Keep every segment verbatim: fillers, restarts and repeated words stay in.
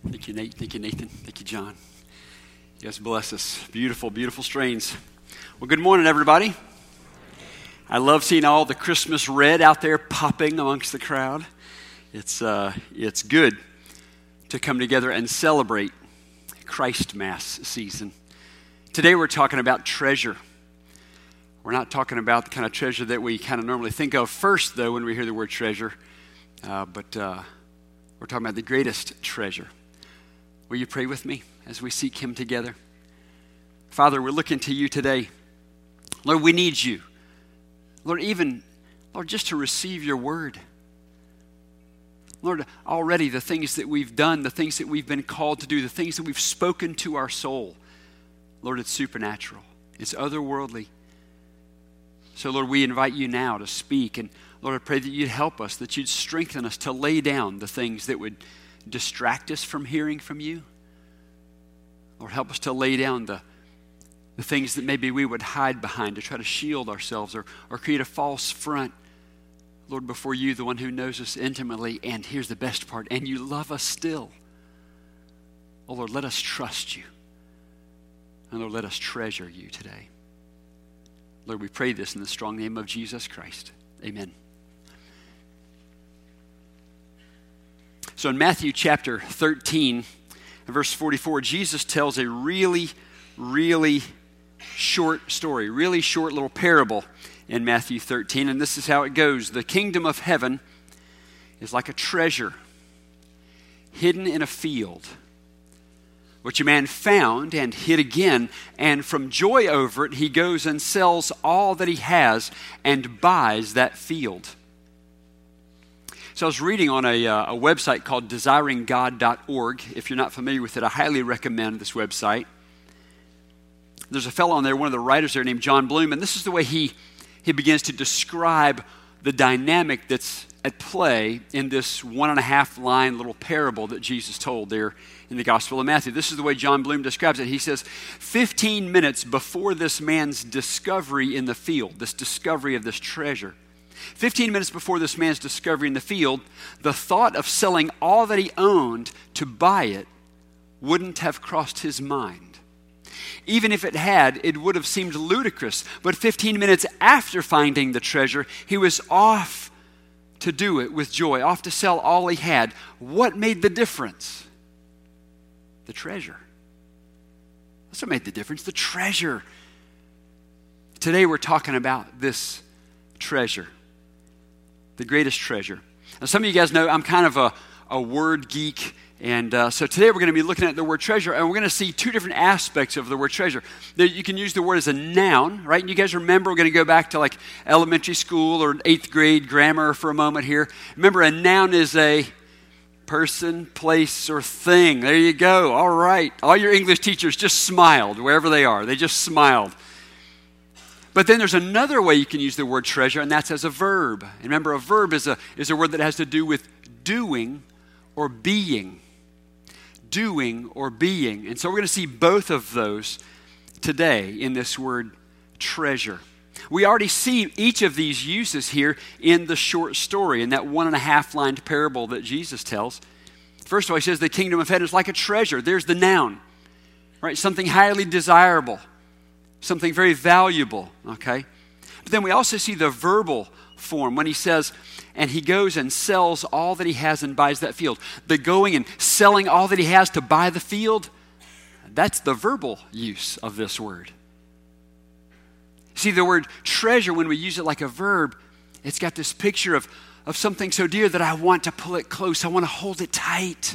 Thank you, Nate. Thank you, Nathan. Thank you, John. You guys bless us. Beautiful, beautiful strains. Well, good morning, everybody. I love seeing all the Christmas red out there popping amongst the crowd. It's uh, it's good to come together and celebrate Christ Mass season. Today we're talking about treasure. We're not talking about the kind of treasure that we kind of normally think of first, though, when we hear the word treasure. Uh, but uh, we're talking about the greatest treasure. Will you pray with me as we seek him together? Father, we're looking to you today. Lord, we need you. Lord, even, Lord, just to receive your word. Lord, already the things that we've done, the things that we've been called to do, the things that we've spoken to our soul, Lord, it's supernatural. It's otherworldly. So, Lord, we invite you now to speak. And, Lord, I pray that you'd help us, that you'd strengthen us to lay down the things that would distract us from hearing from you. Lord, help us to lay down the, the things that maybe we would hide behind to try to shield ourselves or, or create a false front. Lord, before you, the one who knows us intimately, and here's the best part, and you love us still. Oh, Lord, let us trust you. And Lord, let us treasure you today. Lord, we pray this in the strong name of Jesus Christ. Amen. So in Matthew chapter thirteen, and verse forty-four, Jesus tells a really, really short story, really short little parable in Matthew thirteen, and this is how it goes. The kingdom of heaven is like a treasure hidden in a field, which a man found and hid again, and from joy over it, he goes and sells all that he has and buys that field. So I was reading on a, uh, a website called desiring god dot org. If you're not familiar with it, I highly recommend this website. There's a fellow on there, one of the writers there named John Bloom, and this is the way he, he begins to describe the dynamic that's at play in this one and a half line little parable that Jesus told there in the Gospel of Matthew. This is the way John Bloom describes it. He says, fifteen minutes before this man's discovery in the field, this discovery of this treasure, fifteen minutes before this man's discovery in the field, the thought of selling all that he owned to buy it wouldn't have crossed his mind. Even if it had, it would have seemed ludicrous. But fifteen minutes after finding the treasure, he was off to do it with joy, off to sell all he had. What made the difference? The treasure. That's what made the difference, the treasure. Today we're talking about this treasure, the greatest treasure. Now, some of you guys know I'm kind of a, a word geek, and uh, so today we're going to be looking at the word treasure, and we're going to see two different aspects of the word treasure. You can use the word as a noun, right? And you guys remember, we're going to go back to like elementary school or eighth grade grammar for a moment here. Remember, a noun is a person, place, or thing. There you go. All right. All your English teachers just smiled wherever they are. They just smiled. But then there's another way you can use the word treasure, and that's as a verb. And remember, a verb is a, is a word that has to do with doing or being. Doing or being. And so we're going to see both of those today in this word treasure. We already see each of these uses here in the short story, in that one and a half lined parable that Jesus tells. First of all, he says the kingdom of heaven is like a treasure. There's the noun, right? Something highly desirable. Something very valuable, okay? But then we also see the verbal form when he says, and he goes and sells all that he has and buys that field. The going and selling all that he has to buy the field, that's the verbal use of this word. See, the word treasure, when we use it like a verb, it's got this picture of, of something so dear that I want to pull it close. I want to hold it tight.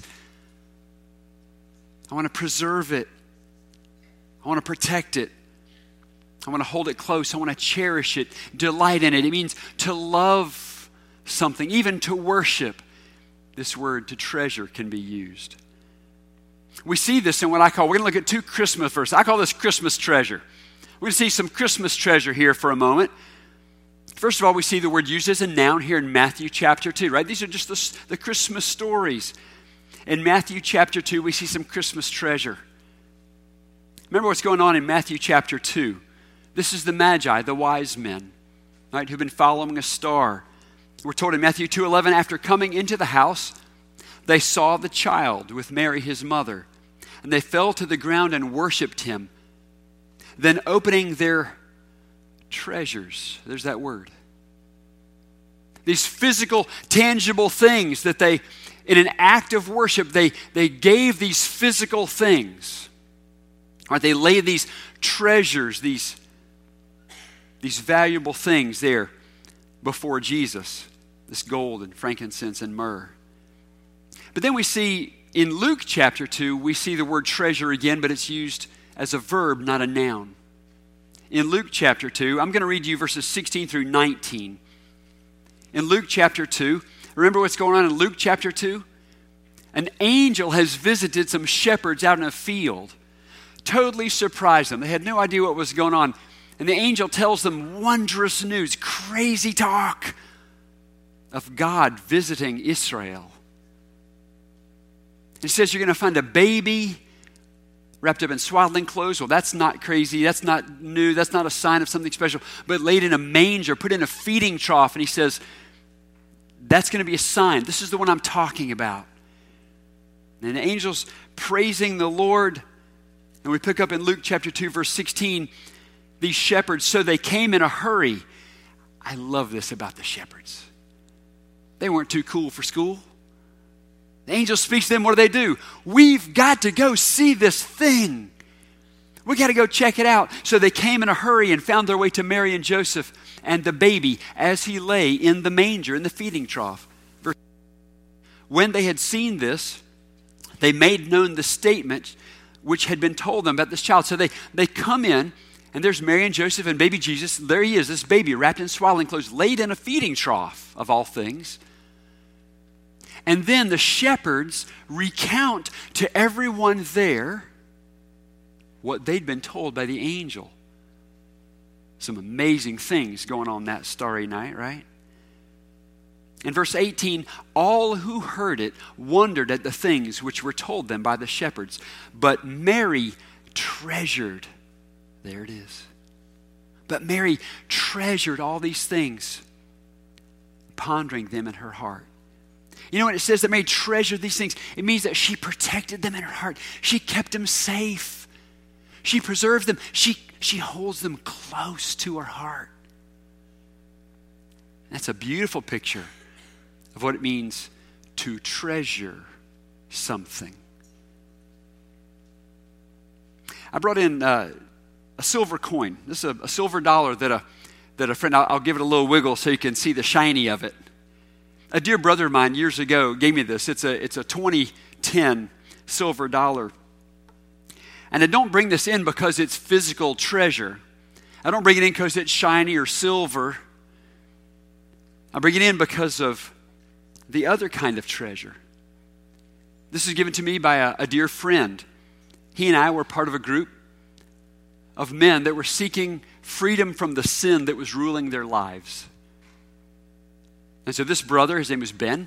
I want to preserve it. I want to protect it. I want to hold it close. I want to cherish it, delight in it. It means to love something, even to worship. This word, to treasure, can be used. We see this in what I call, we're going to look at two Christmas verses. I call this Christmas treasure. We're going to see some Christmas treasure here for a moment. First of all, we see the word used as a noun here in Matthew chapter two, right? These are just the, the Christmas stories. In Matthew chapter two, we see some Christmas treasure. Remember what's going on in Matthew chapter two. This is the Magi, the wise men, right, who've been following a star. We're told in Matthew two eleven, after coming into the house, they saw the child with Mary his mother, and they fell to the ground and worshiped him. Then opening their treasures, there's that word, these physical, tangible things that they, in an act of worship, they, they gave these physical things. Or they laid these treasures, these, these valuable things there before Jesus, this gold and frankincense and myrrh. But then we see in Luke chapter two, we see the word treasure again, but it's used as a verb, not a noun. In Luke chapter two, I'm going to read you verses sixteen through nineteen. In Luke chapter two, remember what's going on in Luke chapter two? An angel has visited some shepherds out in a field, totally surprised them. They had no idea what was going on. And the angel tells them wondrous news, crazy talk of God visiting Israel. He says you're going to find a baby wrapped up in swaddling clothes. Well, that's not crazy. That's not new. That's not a sign of something special. But laid in a manger, put in a feeding trough. And he says, that's going to be a sign. This is the one I'm talking about. And the angel's praising the Lord. And we pick up in Luke chapter two, verse sixteen, these shepherds, so they came in a hurry. I love this about the shepherds. They weren't too cool for school. The angel speaks to them. What do they do? We've got to go see this thing. We got to go check it out. So they came in a hurry and found their way to Mary and Joseph and the baby as he lay in the manger, in the feeding trough. When they had seen this, they made known the statement which had been told them about this child. So they, they come in, and there's Mary and Joseph and baby Jesus. There he is, this baby wrapped in swaddling clothes, laid in a feeding trough, of all things. And then the shepherds recount to everyone there what they'd been told by the angel. Some amazing things going on that starry night, right? In verse eighteen, all who heard it wondered at the things which were told them by the shepherds. But Mary treasured, there it is. But Mary treasured all these things, pondering them in her heart. You know when it says that Mary treasured these things, it means that she protected them in her heart. She kept them safe. She preserves them. She, she holds them close to her heart. That's a beautiful picture of what it means to treasure something. I brought in uh, a silver coin. This is a, a silver dollar that a, that a friend, I'll, I'll give it a little wiggle so you can see the shiny of it. A dear brother of mine years ago gave me this. It's a, it's a twenty ten silver dollar. And I don't bring this in because it's physical treasure. I don't bring it in because it's shiny or silver. I bring it in because of the other kind of treasure. This is given to me by a, a dear friend. He and I were part of a group of men that were seeking freedom from the sin that was ruling their lives. And so this brother, his name was Ben,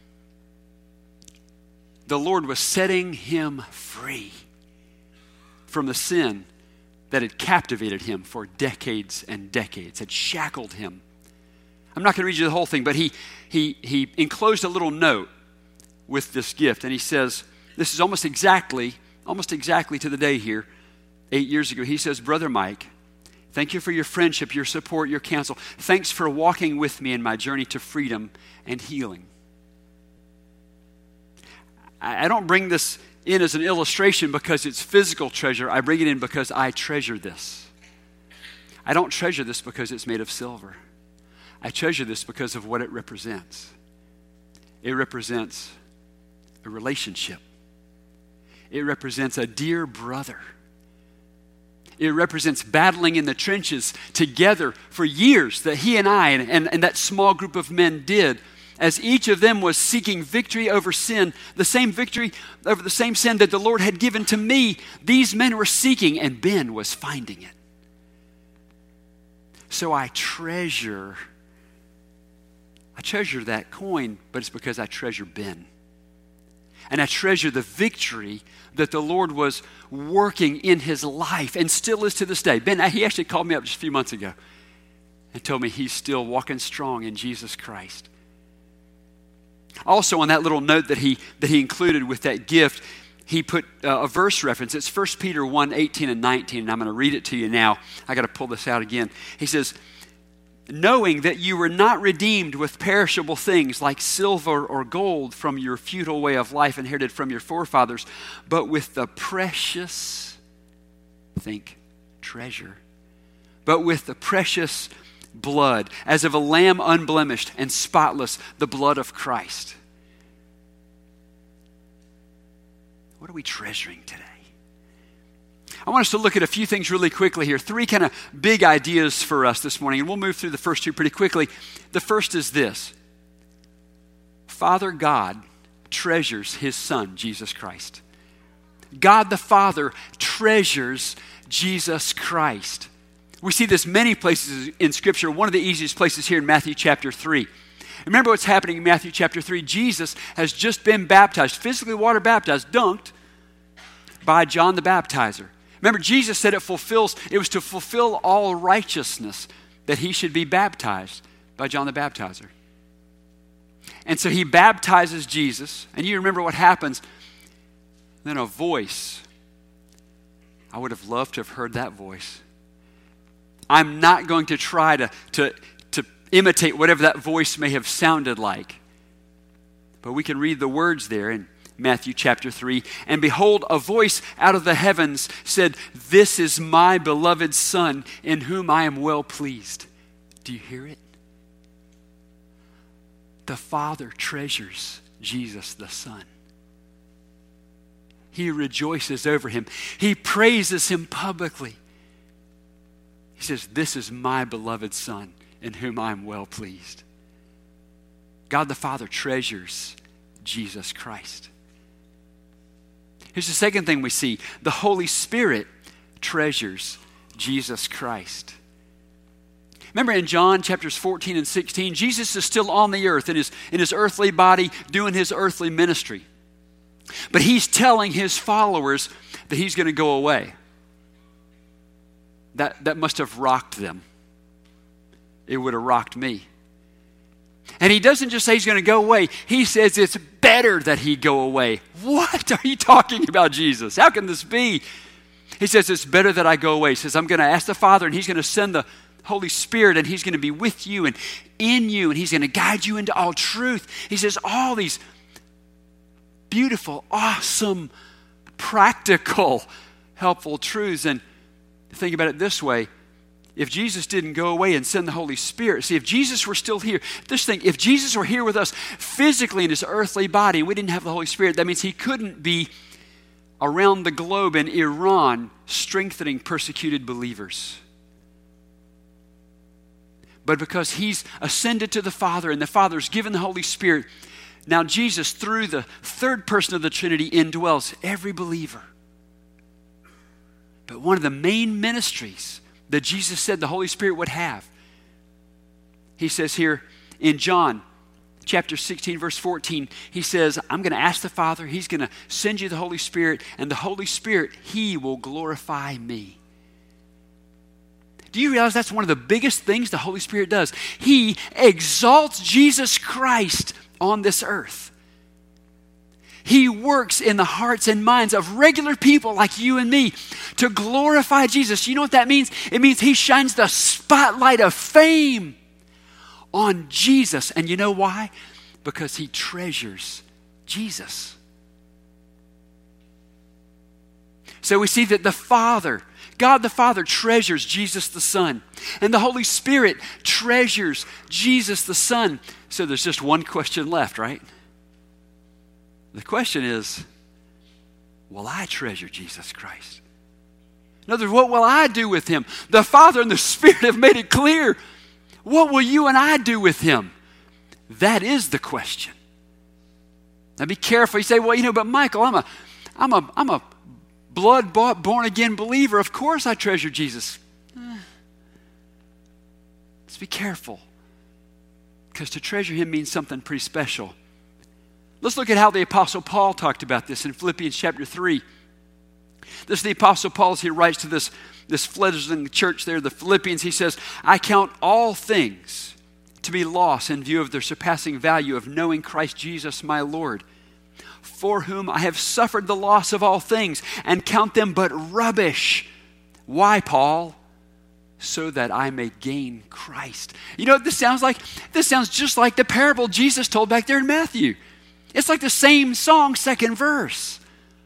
the Lord was setting him free from the sin that had captivated him for decades and decades, had shackled him. I'm not going to read you the whole thing, but he, he, he enclosed a little note with this gift. And he says, this is almost exactly, almost exactly to the day here, eight years ago. He says, Brother Mike, thank you for your friendship, your support, your counsel. Thanks for walking with me in my journey to freedom and healing. I, I don't bring this in as an illustration because it's physical treasure. I bring it in because I treasure this. I don't treasure this because it's made of silver. I treasure this because of what it represents. It represents a relationship. It represents a dear brother. It represents battling in the trenches together for years that he and I and, and, and that small group of men did, as each of them was seeking victory over sin, the same victory over the same sin that the Lord had given to me. These men were seeking, and Ben was finding it. So I treasure, I treasure that coin, but it's because I treasure Ben. And I treasure the victory that the Lord was working in his life and still is to this day. Ben, he actually called me up just a few months ago and told me he's still walking strong in Jesus Christ. Also, on that little note that he that he included with that gift, he put uh, a verse reference. It's First Peter one, eighteen and nineteen, and I'm going to read it to you now. I got to pull this out again. He says, knowing that you were not redeemed with perishable things like silver or gold from your futile way of life inherited from your forefathers, but with the precious, think, treasure, but with the precious blood, as of a lamb unblemished and spotless, the blood of Christ. What are we treasuring today? I want us to look at a few things really quickly here. Three kind of big ideas for us this morning, and we'll move through the first two pretty quickly. The first is this: Father God treasures his Son, Jesus Christ. God the Father treasures Jesus Christ. We see this many places in Scripture. One of the easiest places here in Matthew chapter three. Remember what's happening in Matthew chapter three. Jesus has just been baptized, physically water baptized, dunked by John the Baptizer. Remember, Jesus said it fulfills, it was to fulfill all righteousness that he should be baptized by John the Baptizer. And so he baptizes Jesus, and you remember what happens. Then a voice. I would have loved to have heard that voice. I'm not going to try to, to, to imitate whatever that voice may have sounded like. But we can read the words there in Matthew chapter three. And behold, a voice out of the heavens said, "This is my beloved Son, in whom I am well pleased." Do you hear it? The Father treasures Jesus the Son. He rejoices over him. He praises him publicly. He says, "This is my beloved Son, in whom I am well pleased." God the Father treasures Jesus Christ. Here's the second thing we see. The Holy Spirit treasures Jesus Christ. Remember in John chapters fourteen and sixteen, Jesus is still on the earth in his, in his earthly body doing his earthly ministry. But he's telling his followers that he's going to go away. That, that must have rocked them. It would have rocked me. And he doesn't just say he's going to go away. He says it's better that he go away. What are you talking about, Jesus? How can this be? He says it's better that I go away. He says I'm going to ask the Father, and he's going to send the Holy Spirit, and he's going to be with you and in you, and he's going to guide you into all truth. He says all these beautiful, awesome, practical, helpful truths. And think about it this way. If Jesus didn't go away and send the Holy Spirit, see, if Jesus were still here, this thing, if Jesus were here with us physically in his earthly body and we didn't have the Holy Spirit, that means he couldn't be around the globe in Iran strengthening persecuted believers. But because he's ascended to the Father and the Father's given the Holy Spirit, now Jesus, through the third person of the Trinity, indwells every believer. But one of the main ministries that Jesus said the Holy Spirit would have, he says here in John chapter sixteen, verse fourteen, he says, I'm going to ask the Father, he's going to send you the Holy Spirit, and the Holy Spirit, he will glorify me. Do you realize that's one of the biggest things the Holy Spirit does? He exalts Jesus Christ on this earth. He works in the hearts and minds of regular people like you and me to glorify Jesus. You know what that means? It means he shines the spotlight of fame on Jesus. And you know why? Because he treasures Jesus. So we see that the Father, God the Father treasures Jesus the Son. And the Holy Spirit treasures Jesus the Son. So there's just one question left, right? The question is, will I treasure Jesus Christ? In other words, what will I do with him? The Father and the Spirit have made it clear. What will you and I do with him? That is the question. Now be careful. You say, well, you know, but Michael, I'm a, I'm a, I'm a blood-bought, born-again believer. Of course I treasure Jesus. Eh. Let's be careful. Because to treasure him means something pretty special. Let's look at how the Apostle Paul talked about this in Philippians chapter three. This is the Apostle Paul as he writes to this, this fledgling church there, the Philippians. He says, I count all things to be lost in view of the surpassing value of knowing Christ Jesus my Lord, for whom I have suffered the loss of all things and count them but rubbish. Why, Paul? So that I may gain Christ. You know what this sounds like? This sounds just like the parable Jesus told back there in Matthew. It's like the same song, second verse.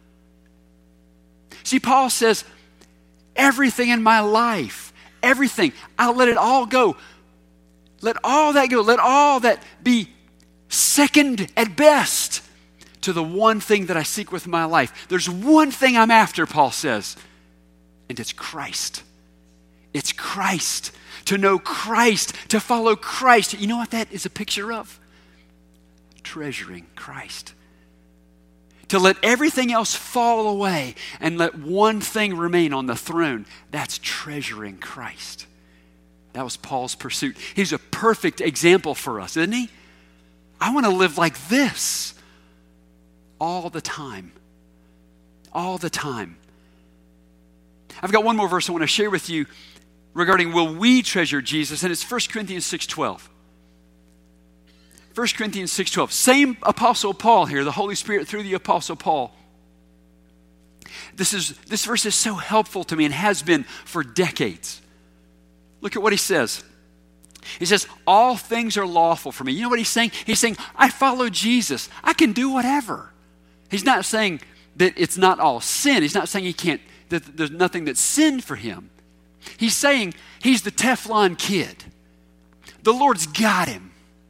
See, Paul says, everything in my life, everything, I'll let it all go. Let all that go. Let all that be second at best to the one thing that I seek with my life. There's one thing I'm after, Paul says, and it's Christ. It's Christ. To know Christ, to follow Christ. You know what that is a picture of? Treasuring Christ. To let everything else fall away and let one thing remain on the throne. That's treasuring Christ. That was Paul's pursuit. He's a perfect example for us, isn't he? I want to live like this all the time. All the time. I've got one more verse I want to share with you regarding will we treasure Jesus, and it's First Corinthians six twelve. First Corinthians six twelve. Same Apostle Paul here, the Holy Spirit through the Apostle Paul. This is this verse is so helpful to me and has been for decades. Look at what he says. He says, all things are lawful for me. You know what he's saying? He's saying, I follow Jesus. I can do whatever. He's not saying that it's not all sin. He's not saying he can't, that there's nothing that's sin for him. He's saying he's the Teflon kid. The Lord's got him.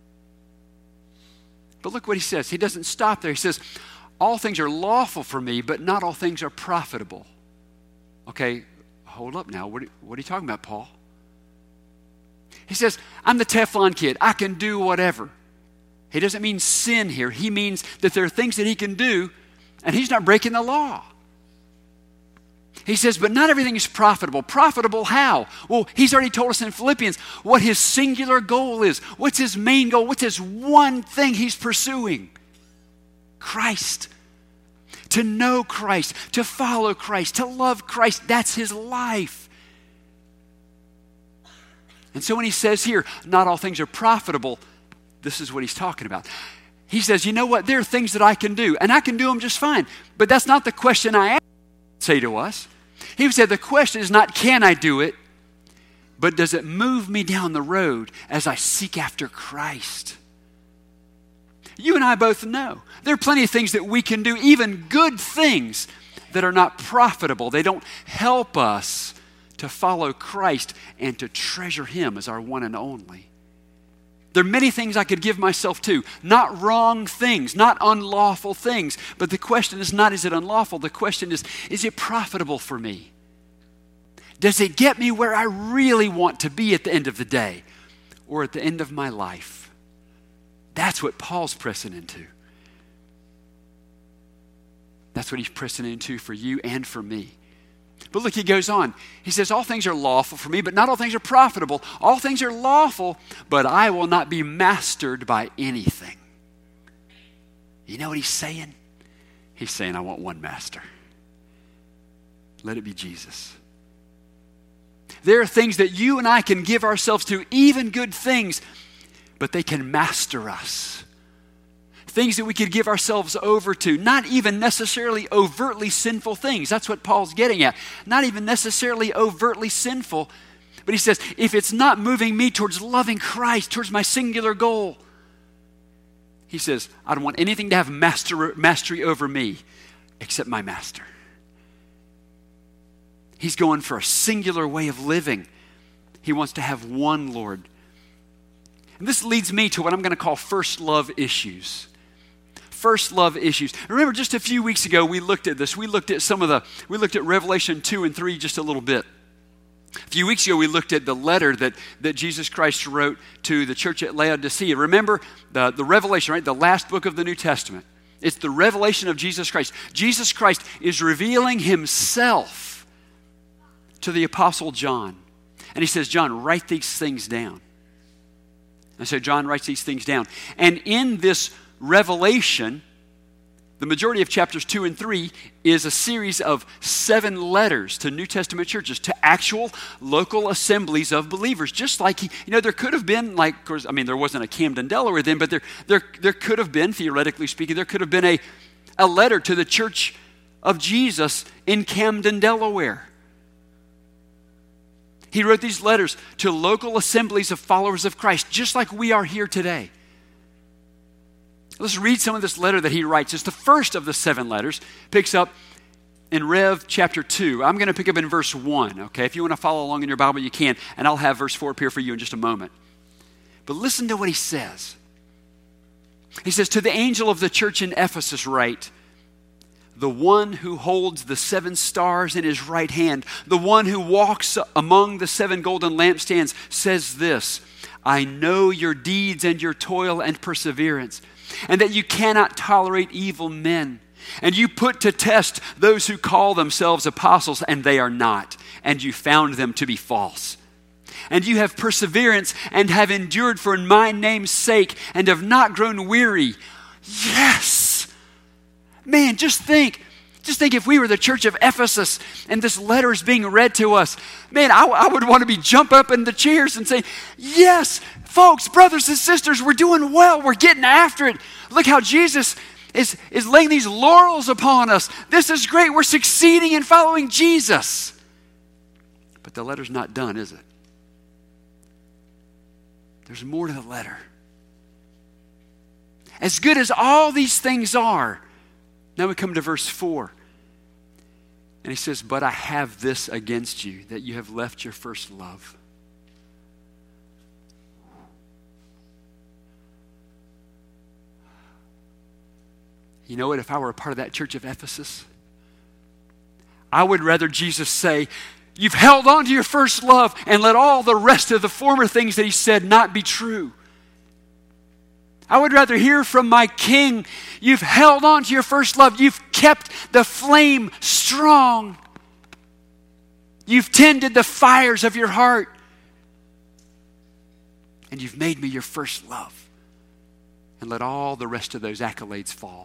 But look what he says. He doesn't stop there. He says, all things are lawful for me, but not all things are profitable. Okay, hold up now. What are, what are you talking about, Paul? He says, I'm the Teflon kid. I can do whatever. He doesn't mean sin here. He means that there are things that he can do, and he's not breaking the law. He says, but not everything is profitable. Profitable how? Well, he's already told us in Philippians what his singular goal is. What's his main goal? What's his one thing he's pursuing? Christ. To know Christ, to follow Christ, to love Christ. That's his life. And so when he says here, not all things are profitable, this is what he's talking about. He says, you know what? There are things that I can do, and I can do them just fine. But that's not the question I ask. Say to us. He said the question is not can I do it, but does it move me down the road as I seek after Christ? You and I both know there are plenty of things that we can do, even good things that are not profitable. They don't help us to follow Christ and to treasure him as our one and only. There are many things I could give myself to, not wrong things, not unlawful things. But the question is not, is it unlawful? The question is, is it profitable for me? Does it get me where I really want to be at the end of the day or at the end of my life? That's what Paul's pressing into. That's what he's pressing into for you and for me. But look, he goes on. He says, all things are lawful for me, but not all things are profitable. All things are lawful, but I will not be mastered by anything. You know what he's saying? He's saying, I want one master. Let it be Jesus. There are things that you and I can give ourselves to, even good things, but they can master us. Things that we could give ourselves over to, not even necessarily overtly sinful things. That's what Paul's getting at. Not even necessarily overtly sinful. But he says, if it's not moving me towards loving Christ, towards my singular goal, he says, I don't want anything to have master, mastery over me except my master. He's going for a singular way of living. He wants to have one Lord. And this leads me to what I'm going to call first love issues. First love issues. Remember, just a few weeks ago, we looked at this. We looked at some of the, we looked at Revelation two and three just a little bit. A few weeks ago, we looked at the letter that, that Jesus Christ wrote to the church at Laodicea. Remember the, the Revelation, right? The last book of the New Testament. It's the revelation of Jesus Christ. Jesus Christ is revealing himself to the Apostle John. And he says, John, write these things down. And so John writes these things down. And in this revelation, The majority of chapters two and three is a series of seven letters to New Testament churches, to actual local assemblies of believers. Just like, he, you know, there could have been, like, of course, I mean, there wasn't a Camden, Delaware then, but there, there, there could have been, theoretically speaking, there could have been a, a letter to the Church of Jesus in Camden, Delaware. He wrote these letters to local assemblies of followers of Christ, just like we are here today. Let's read some of this letter that he writes. It's the first of the seven letters. Picks up in Rev chapter two. I'm going to pick up in verse one, okay? If you want to follow along in your Bible, you can. And I'll have verse four appear for you in just a moment. But listen to what he says. He says, to the angel of the church in Ephesus write, the one who holds the seven stars in his right hand, the one who walks among the seven golden lampstands, says this, I know your deeds and your toil and perseverance, and that you cannot tolerate evil men. And you put to test those who call themselves apostles, and they are not, and you found them to be false. And you have perseverance and have endured for my name's sake, and have not grown weary. Yes! Man, just think. Just think if we were the church of Ephesus and this letter is being read to us. Man, I, I would want to be jump up in the chairs and say, yes, folks, brothers and sisters, we're doing well. We're getting after it. Look how Jesus is, is laying these laurels upon us. This is great. We're succeeding in following Jesus. But the letter's not done, is it? There's more to the letter. As good as all these things are, now we come to verse four. And he says, but I have this against you, that you have left your first love. You know what? If I were a part of that church of Ephesus, I would rather Jesus say, you've held on to your first love and let all the rest of the former things that he said not be true. I would rather hear from my King, you've held on to your first love. You've kept the flame strong. You've tended the fires of your heart. And you've made me your first love. And let all the rest of those accolades fall.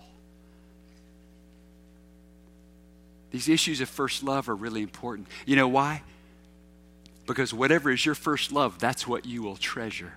These issues of first love are really important. You know why? Because whatever is your first love, that's what you will treasure.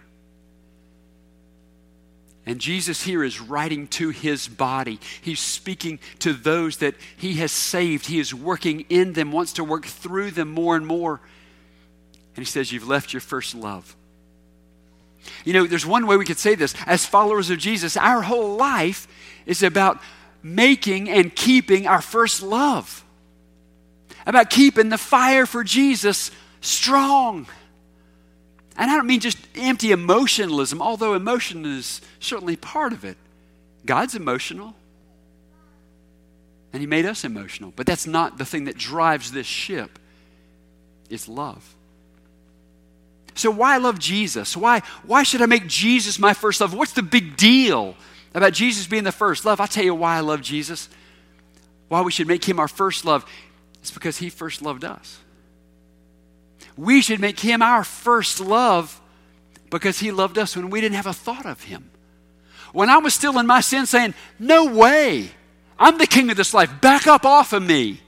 And Jesus here is writing to his body. He's speaking to those that he has saved. He is working in them, wants to work through them more and more. And he says, you've left your first love. You know, there's one way we could say this. As followers of Jesus, our whole life is about making and keeping our first love. About keeping the fire for Jesus strong. And I don't mean just empty emotionalism, although emotion is certainly part of it. God's emotional. And he made us emotional. But that's not the thing that drives this ship. It's love. So why love Jesus? Why, why should I make Jesus my first love? What's the big deal about Jesus being the first love? I'll tell you why I love Jesus. Why we should make him our first love. It's because he first loved us. We should make him our first love because he loved us when we didn't have a thought of him. When I was still in my sin saying, no way, I'm the king of this life, back up off of me.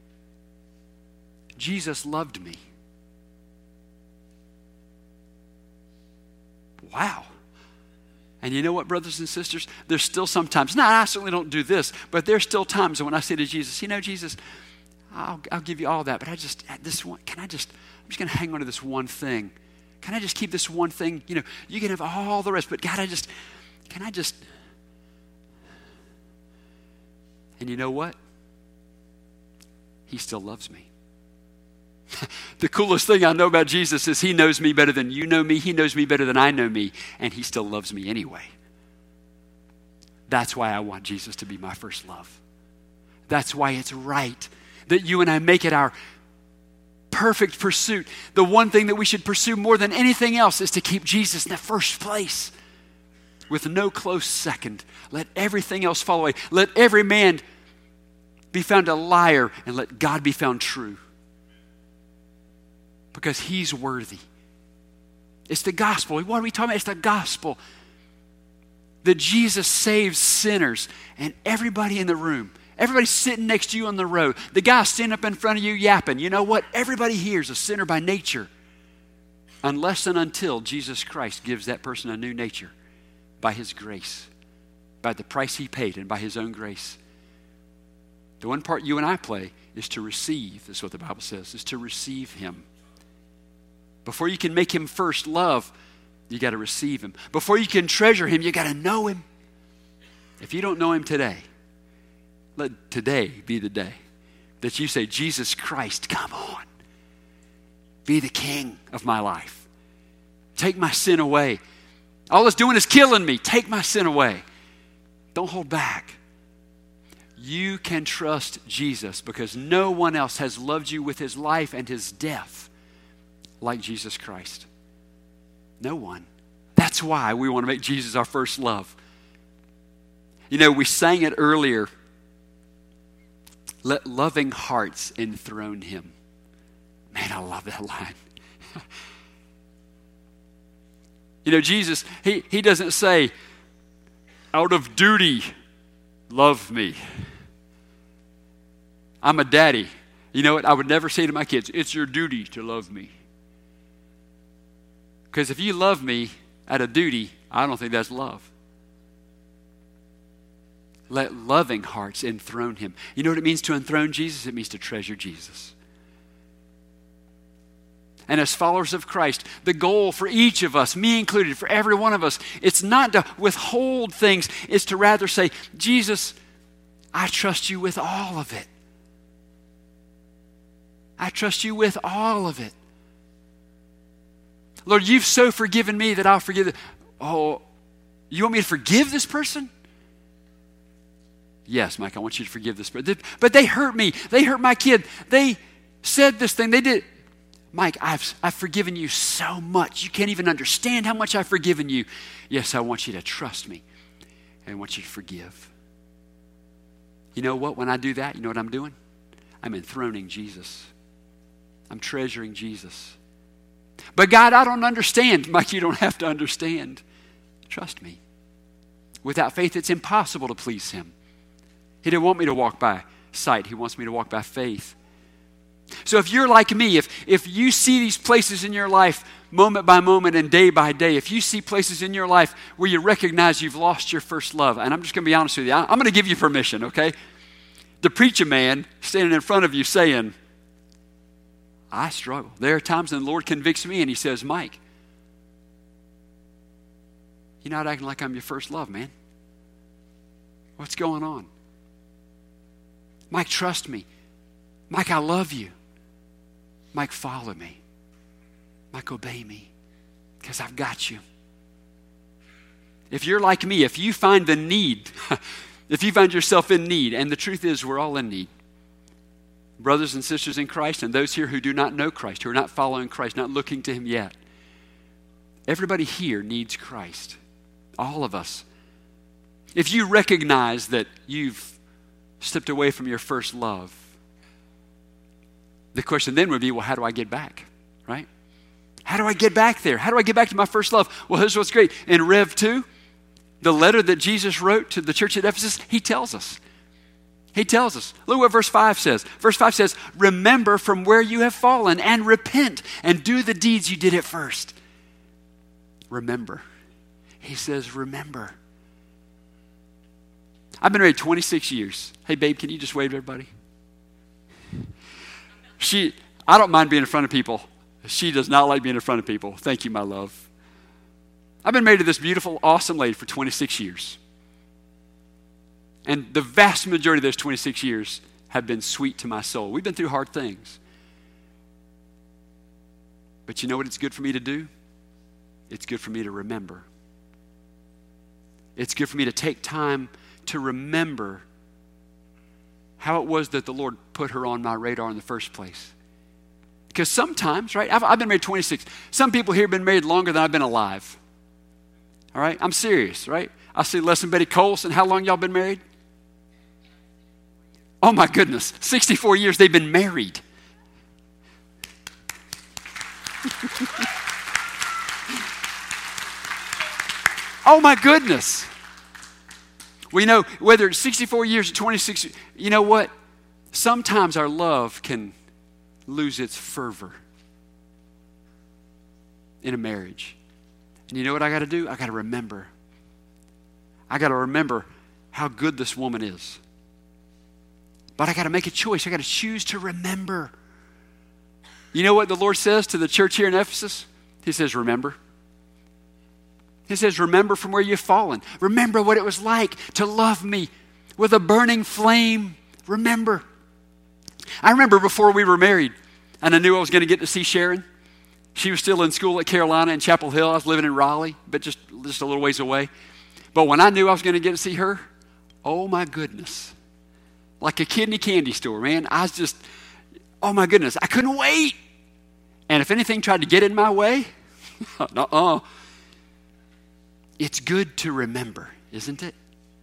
Jesus loved me. Wow. And you know what, brothers and sisters? There's still sometimes, no, I certainly don't do this, but there's still times when I say to Jesus, you know, Jesus, I'll, I'll give you all that, but I just, this one, can I just, I'm just going to hang on to this one thing. Can I just keep this one thing? You know, you can have all the rest, but God, I just, can I just? And you know what? He still loves me. The coolest thing I know about Jesus is he knows me better than you know me. He knows me better than I know me, and he still loves me anyway. That's why I want Jesus to be my first love. That's why it's right that you and I make it our perfect pursuit. The one thing that we should pursue more than anything else is to keep Jesus in the first place with no close second. Let everything else fall away. Let every man be found a liar and let God be found true. Because he's worthy. It's the gospel. What are we talking about? It's the gospel. that Jesus saves sinners, and everybody in the room, everybody sitting next to you on the road, the guy standing up in front of you yapping, you know what? Everybody here is a sinner by nature, unless and until Jesus Christ gives that person a new nature by his grace, by the price he paid and by his own grace. The one part you and I play is to receive. That's what the Bible says, is to receive him. Before you can make him first love, you got to receive him. Before you can treasure him, you got to know him. If you don't know him today, let today be the day that you say, Jesus Christ, come on. Be the king of my life. Take my sin away. All it's doing is killing me. Take my sin away. Don't hold back. You can trust Jesus because no one else has loved you with his life and his death like Jesus Christ. No one. That's why we want to make Jesus our first love. You know, we sang it earlier. Let loving hearts enthrone him. Man, I love that line. You know, Jesus, he, he doesn't say, out of duty, love me. I'm a daddy. You know what? I would never say to my kids, it's your duty to love me. Because if you love me out of duty, I don't think that's love. Let loving hearts enthrone him. You know what it means to enthrone Jesus? It means to treasure Jesus. And as followers of Christ, the goal for each of us, me included, for every one of us, it's not to withhold things. It's to rather say, Jesus, I trust you with all of it. I trust you with all of it. Lord, you've so forgiven me that I'll forgive it. Oh, you want me to forgive this person? Yes, Mike, I want you to forgive this person. But they hurt me. They hurt my kid. They said this thing. They did. Mike, I've, I've forgiven you so much. You can't even understand how much I've forgiven you. Yes, I want you to trust me. And I want you to forgive. You know what? When I do that, you know what I'm doing? I'm enthroning Jesus. I'm treasuring Jesus. But God, I don't understand. Mike, you don't have to understand. Trust me. Without faith, it's impossible to please him. He didn't want me to walk by sight. He wants me to walk by faith. So if you're like me, if, if you see these places in your life moment by moment and day by day, if you see places in your life where you recognize you've lost your first love, and I'm just going to be honest with you, I'm going to give you permission, okay? To preach a man standing in front of you saying, I struggle. There are times when the Lord convicts me and he says, Mike, you're not acting like I'm your first love, man. What's going on? Mike, trust me. Mike, I love you. Mike, follow me. Mike, obey me because I've got you. If you're like me, if you find the need, if you find yourself in need, and the truth is we're all in need. Brothers and sisters in Christ and those here who do not know Christ, who are not following Christ, not looking to him yet. Everybody here needs Christ. All of us. If you recognize that you've slipped away from your first love, the question then would be, well, how do I get back? Right? How do I get back there? How do I get back to my first love? Well, here's what's great. In Rev two, the letter that Jesus wrote to the church at Ephesus, he tells us. He tells us. Look what verse five says. Verse five says, remember from where you have fallen and repent and do the deeds you did at first. Remember. He says, remember. I've been married twenty-six years. Hey, babe, can you just wave to everybody? She, I don't mind being in front of people. She does not like being in front of people. Thank you, my love. I've been married to this beautiful, awesome lady for twenty-six years. And the vast majority of those twenty-six years have been sweet to my soul. We've been through hard things. But you know what it's good for me to do? It's good for me to remember. It's good for me to take time to remember how it was that the Lord put her on my radar in the first place. Because sometimes, right, I've, I've been married twenty-six. Some people here have been married longer than I've been alive. All right, I'm serious, right? I see Les and Betty Colson. How long y'all been married? Oh my goodness, sixty-four years they've been married. Oh my goodness. Well, you know, whether it's sixty-four years or twenty-six, you know what? Sometimes our love can lose its fervor in a marriage. And you know what I got to do? I got to remember. I got to remember how good this woman is. But I got to make a choice. I got to choose to remember. You know what the Lord says to the church here in Ephesus? He says, remember. He says, remember from where you've fallen. Remember what it was like to love me with a burning flame. Remember. I remember before we were married, and I knew I was going to get to see Sharon. She was still in school at Carolina in Chapel Hill. I was living in Raleigh, but just, just a little ways away. But when I knew I was going to get to see her, oh my goodness. Like a kid in a candy store, man. I was just, oh my goodness, I couldn't wait. And if anything tried to get in my way, uh-uh. It's good to remember, isn't it?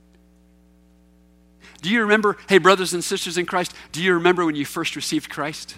Do you remember, hey, brothers and sisters in Christ, do you remember when you first received Christ?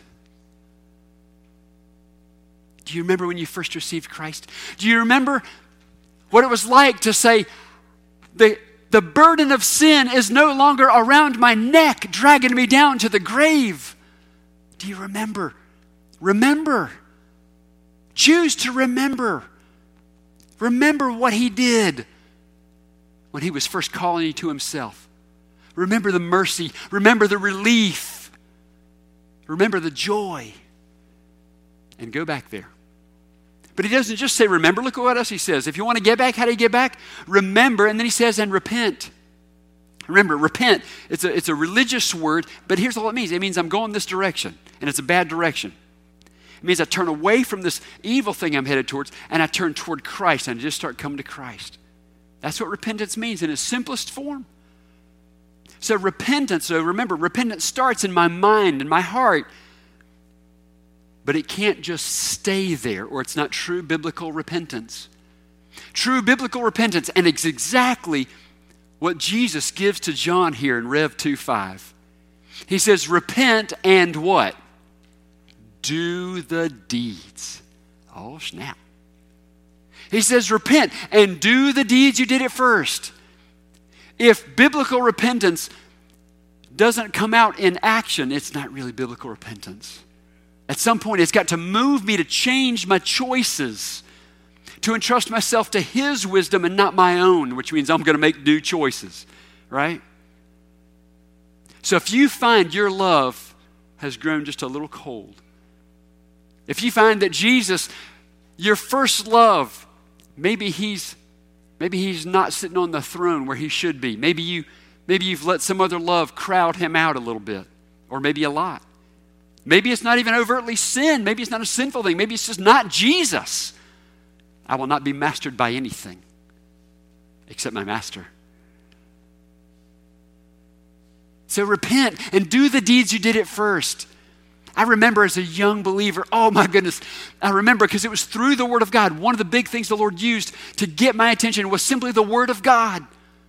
Do you remember when you first received Christ? Do you remember what it was like to say, the, the burden of sin is no longer around my neck, dragging me down to the grave? Do you remember? Remember. Choose to remember. Remember what he did when he was first calling you to himself. Remember the mercy. Remember the relief. Remember the joy. And go back there. But he doesn't just say remember. Look at what else he says. If you want to get back, how do you get back? Remember. And then he says, and repent. Remember, repent. It's a, it's a religious word, but here's all it means. It means I'm going this direction, and it's a bad direction. It means I turn away from this evil thing I'm headed towards, and I turn toward Christ, and I just start coming to Christ. That's what repentance means in its simplest form. So repentance, so remember, repentance starts in my mind, in my heart, but it can't just stay there, or it's not true biblical repentance. True biblical repentance, and it's exactly what Jesus gives to John here in Rev two five. He says, repent and what? Do the deeds. Oh, snap. He says, repent and do the deeds you did at first. If biblical repentance doesn't come out in action, it's not really biblical repentance. At some point, it's got to move me to change my choices, to entrust myself to his wisdom and not my own, which means I'm going to make new choices, right? So if you find your love has grown just a little cold, if you find that Jesus, your first love, maybe he's maybe he's not sitting on the throne where he should be. Maybe you maybe you've let some other love crowd him out a little bit, or maybe a lot. Maybe it's not even overtly sin. Maybe it's not a sinful thing. Maybe it's just not Jesus. I will not be mastered by anything except my master. So repent and do the deeds you did at first. I remember as a young believer, oh my goodness, I remember because it was through the Word of God. One of the big things the Lord used to get my attention was simply the Word of God.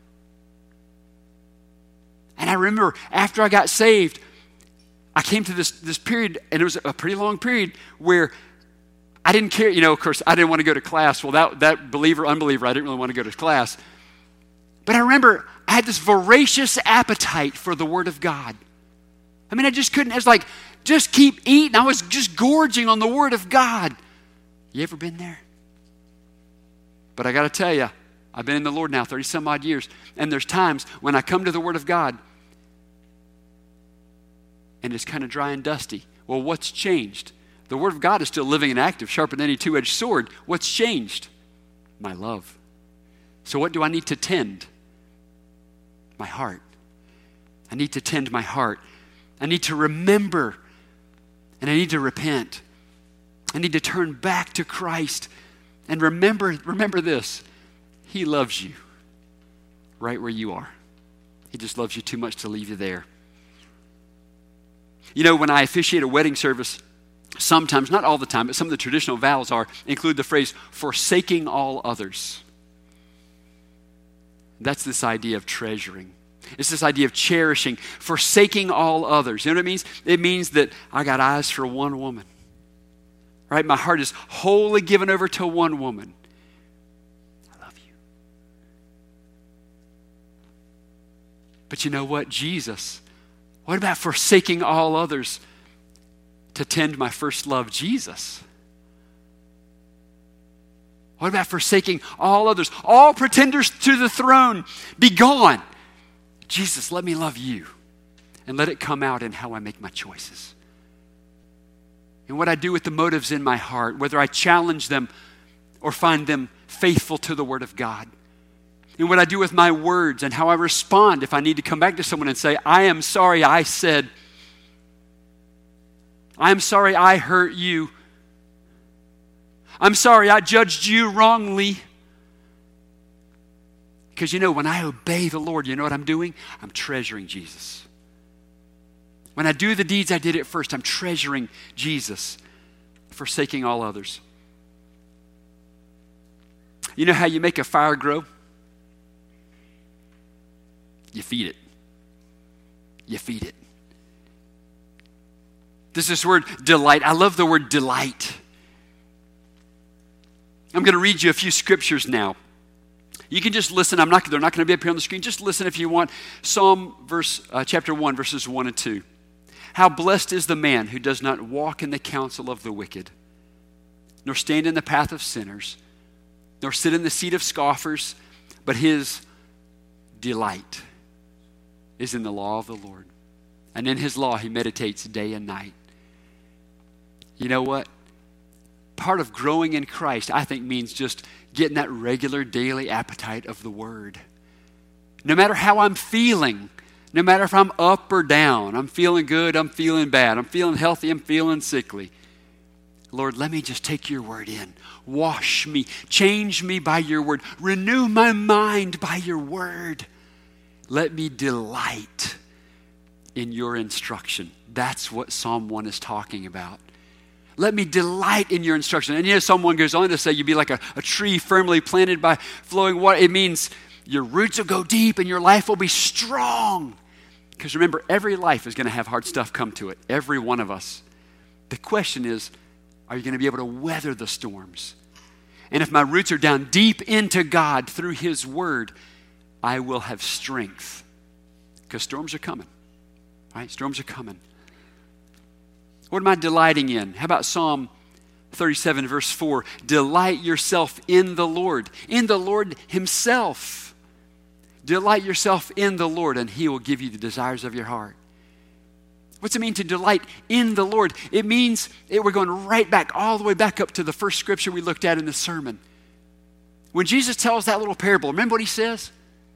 And I remember after I got saved, I came to this, this period, and it was a pretty long period, where I didn't care. You know, of course, I didn't want to go to class. Well, that, that believer, unbeliever, I didn't really want to go to class. But I remember I had this voracious appetite for the Word of God. I mean, I just couldn't. It was like, just keep eating. I was just gorging on the Word of God. You ever been there? But I got to tell you, I've been in the Lord now thirty some odd years, and there's times when I come to the Word of God, and it's kind of dry and dusty. Well, what's changed? The Word of God is still living and active, sharper than any two-edged sword. What's changed? My love. So what do I need to tend? My heart. I need to tend my heart. I need to remember, and I need to repent. I need to turn back to Christ. And remember, remember this. He loves you right where you are. He just loves you too much to leave you there. You know, when I officiate a wedding service, sometimes, not all the time, but some of the traditional vows are, include the phrase, forsaking all others. That's this idea of treasuring. It's this idea of cherishing, forsaking all others. You know what it means? It means that I got eyes for one woman. Right? My heart is wholly given over to one woman. I love you. But you know what? Jesus. What about forsaking all others to tend my first love, Jesus? What about forsaking all others? All pretenders to the throne, be gone. Jesus, let me love you. And let it come out in how I make my choices. And what I do with the motives in my heart, whether I challenge them or find them faithful to the Word of God. And what I do with my words and how I respond if I need to come back to someone and say, I am sorry I said, I am sorry I hurt you. I'm sorry I judged you wrongly. Because you know, when I obey the Lord, you know what I'm doing? I'm treasuring Jesus. When I do the deeds I did at first, I'm treasuring Jesus, forsaking all others. You know how you make a fire grow? You feed it. You feed it. This is this word delight. I love the word delight. I'm going to read you a few scriptures now. You can just listen. I'm not. They're not going to be up here on the screen. Just listen if you want. Psalm verse, uh, chapter one, verses one and two. How blessed is the man who does not walk in the counsel of the wicked, nor stand in the path of sinners, nor sit in the seat of scoffers, but his delight is in the law of the Lord. And in his law he meditates day and night. You know what? Part of growing in Christ, I think, means just getting that regular daily appetite of the Word. No matter how I'm feeling, no matter if I'm up or down, I'm feeling good, I'm feeling bad, I'm feeling healthy, I'm feeling sickly. Lord, let me just take your Word in. Wash me, change me by your Word, renew my mind by your Word. Let me delight in your instruction. That's what Psalm one is talking about. Let me delight in your instruction. And you know, Psalm one goes on to say you'd be like a, a tree firmly planted by flowing water. It means your roots will go deep and your life will be strong. Because remember, every life is going to have hard stuff come to it. Every one of us. The question is, are you going to be able to weather the storms? And if my roots are down deep into God through His Word, I will have strength. Because storms are coming. Right? Storms are coming. What am I delighting in? How about Psalm thirty-seven, verse four? Delight yourself in the Lord. In the Lord Himself. Delight yourself in the Lord, and He will give you the desires of your heart. What's it mean to delight in the Lord? It means it, we're going right back, all the way back up to the first scripture we looked at in the sermon. When Jesus tells that little parable, remember what He says?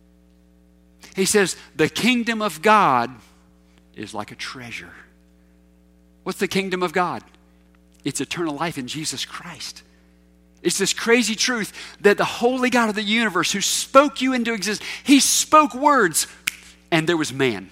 He says, the kingdom of God is like a treasure. What's the kingdom of God? It's eternal life in Jesus Christ. It's this crazy truth that the holy God of the universe who spoke you into existence, He spoke words and there was man.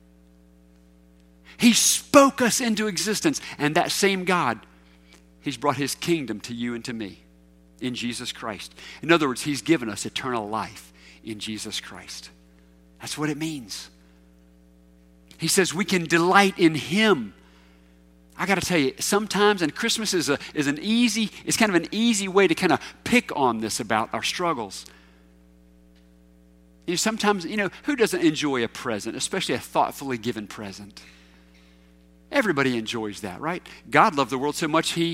He spoke us into existence, and that same God, He's brought His kingdom to you and to me in Jesus Christ. In other words, He's given us eternal life in Jesus Christ. That's what it means. He says we can delight in Him. I got to tell you, sometimes, and Christmas is a is an easy, it's kind of an easy way to kind of pick on this about our struggles. You know, sometimes, you know, who doesn't enjoy a present, especially a thoughtfully given present? Everybody enjoys that, right? God loved the world so much He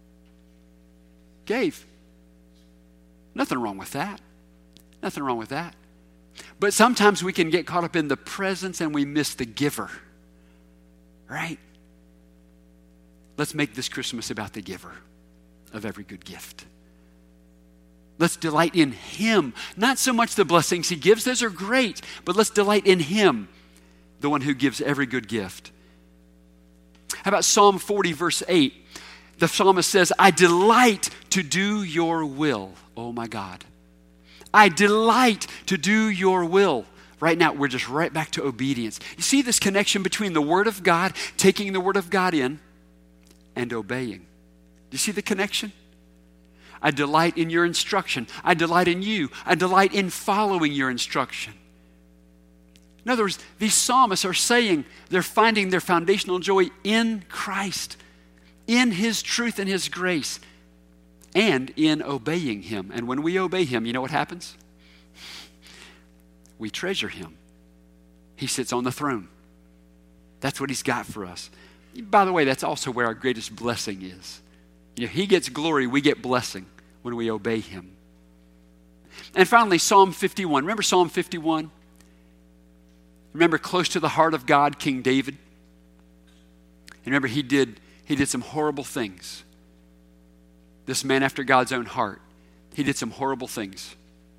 gave. Nothing wrong with that. Nothing wrong with that. But sometimes we can get caught up in the presents and we miss the giver, right? Let's make this Christmas about the giver of every good gift. Let's delight in Him. Not so much the blessings He gives, those are great, but let's delight in Him, the one who gives every good gift. How about Psalm forty, verse eight? The psalmist says, I delight to do your will, oh my God. I delight to do your will. Right now, we're just right back to obedience. You see this connection between the Word of God, taking the Word of God in, and obeying. Do you see the connection? I delight in your instruction. I delight in you. I delight in following your instruction. In other words, these psalmists are saying they're finding their foundational joy in Christ, in His truth and His grace, and in obeying Him. And when we obey Him, you know what happens? We treasure Him. He sits on the throne. That's what he's got for us. By the way, that's also where our greatest blessing is. You know, he gets glory, we get blessing when we obey him. And finally, Psalm fifty-one. Remember Psalm fifty-one? Remember, close to the heart of God, King David? And remember, he did, he did some horrible things. This man after God's own heart. He did some horrible things.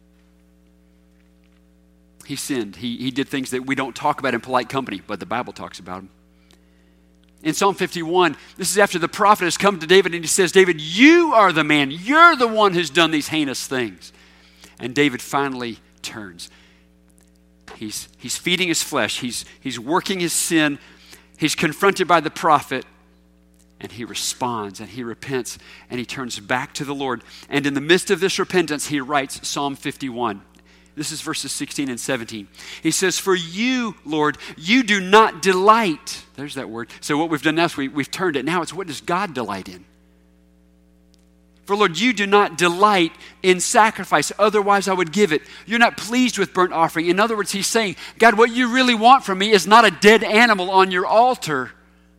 He sinned. He, he did things that we don't talk about in polite company, but the Bible talks about him. In Psalm fifty-one, this is after the prophet has come to David and he says, David, you are the man. You're the one who's done these heinous things. And David finally turns. He's, he's feeding his flesh. He's, he's working his sin. He's confronted by the prophet. And he responds and he repents and he turns back to the Lord. And in the midst of this repentance, he writes Psalm fifty-one. This is verses sixteen and seventeen. He says, for you, Lord, you do not delight. There's that word. So what we've done now is we, we've turned it. Now it's what does God delight in? For Lord, you do not delight in sacrifice. Otherwise I would give it. You're not pleased with burnt offering. In other words, he's saying, God, what you really want from me is not a dead animal on your altar.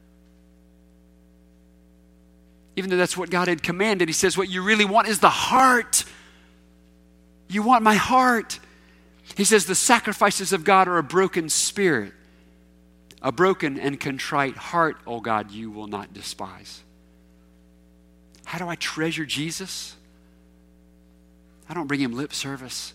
Even though that's what God had commanded, he says, what you really want is the heart. You want my heart. He says the sacrifices of God are a broken spirit. A broken and contrite heart, oh God, you will not despise. How do I treasure Jesus? I don't bring him lip service.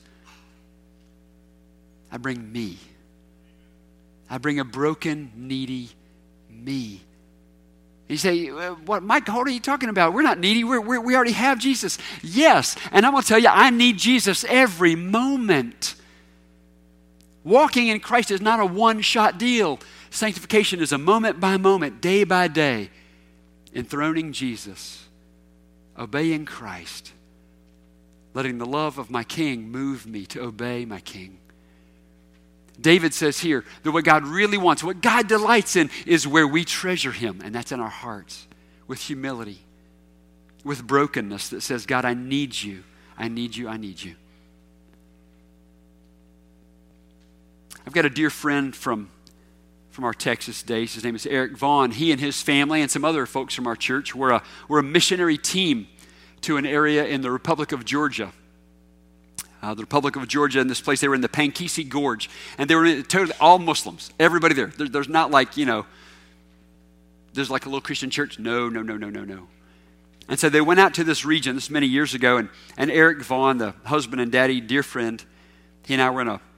I bring me. I bring a broken, needy me. You say, what, Mike, what are you talking about? We're not needy. We're, we're, we already have Jesus. Yes, and I'm going to tell you, I need Jesus every moment. Walking in Christ is not a one-shot deal. Sanctification is a moment by moment, day by day, enthroning Jesus, obeying Christ, letting the love of my King move me to obey my King. David says here that what God really wants, what God delights in, is where we treasure him, and that's in our hearts, with humility, with brokenness that says, God, I need you, I need you, I need you. I've got a dear friend from, from our Texas days. His name is Eric Vaughn. He and his family and some other folks from our church were a, were a missionary team to an area in the Republic of Georgia. Uh, the Republic of Georgia, in this place, they were in the Pankisi Gorge. And they were in, totally all Muslims. Everybody there. there. There's not like, you know, there's like a little Christian church. No, no, no, no, no, no. And so they went out to this region, this many years ago, and, and Eric Vaughn, the husband and daddy, dear friend, he and I were in a,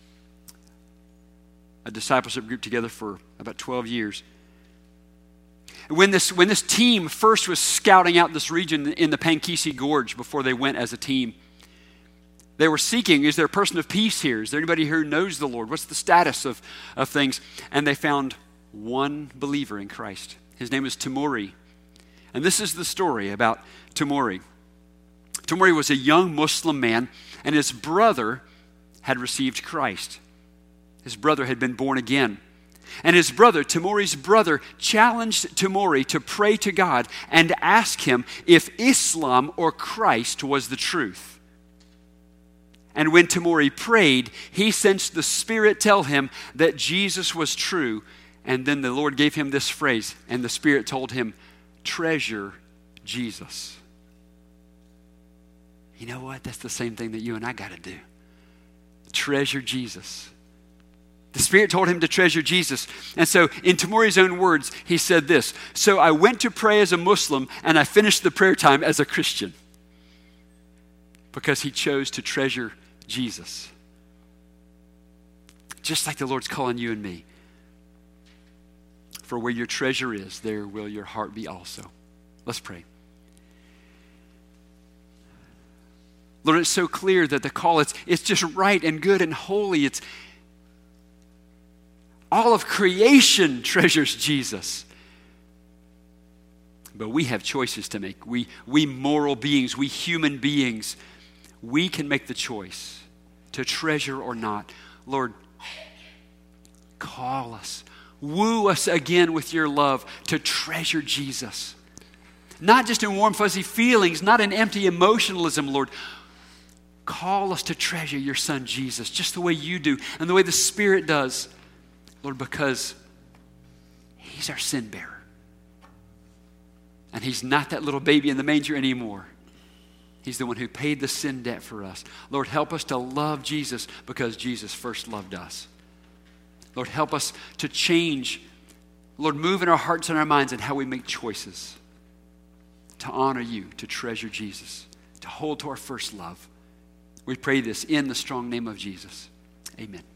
a discipleship group together for about twelve years. When this, when this team first was scouting out this region in the Pankisi Gorge before they went as a team, they were seeking, is there a person of peace here? Is there anybody who knows the Lord? What's the status of, of things? And they found one believer in Christ. His name is Tamori. And this is the story about Tamori. Tamori was a young Muslim man, and his brother had received Christ. His brother had been born again. And his brother, Tamori's brother, challenged Tamori to pray to God and ask him if Islam or Christ was the truth. And when Tamori prayed, he sensed the Spirit tell him that Jesus was true. And then the Lord gave him this phrase, and the Spirit told him, treasure Jesus. You know what? That's the same thing that you and I got to do. Treasure Jesus. The Spirit told him to treasure Jesus. And so in Tamori's own words, he said this, so I went to pray as a Muslim, and I finished the prayer time as a Christian. Because he chose to treasure Jesus. Just like the Lord's calling you and me. For where your treasure is, there will your heart be also. Let's pray. Lord, it's so clear that the call, it's, it's just right and good and holy. It's all of creation treasures Jesus. But we have choices to make. We, we moral beings, we human beings, we can make the choice to treasure or not. Lord, call us. Woo us again with your love to treasure Jesus. Not just in warm, fuzzy feelings, not in empty emotionalism, Lord. Call us to treasure your Son, Jesus, just the way you do and the way the Spirit does. Lord, because he's our sin bearer. And he's not that little baby in the manger anymore. He's the one who paid the sin debt for us. Lord, help us to love Jesus because Jesus first loved us. Lord, help us to change. Lord, move in our hearts and our minds and how we make choices to honor you, to treasure Jesus, to hold to our first love. We pray this in the strong name of Jesus. Amen.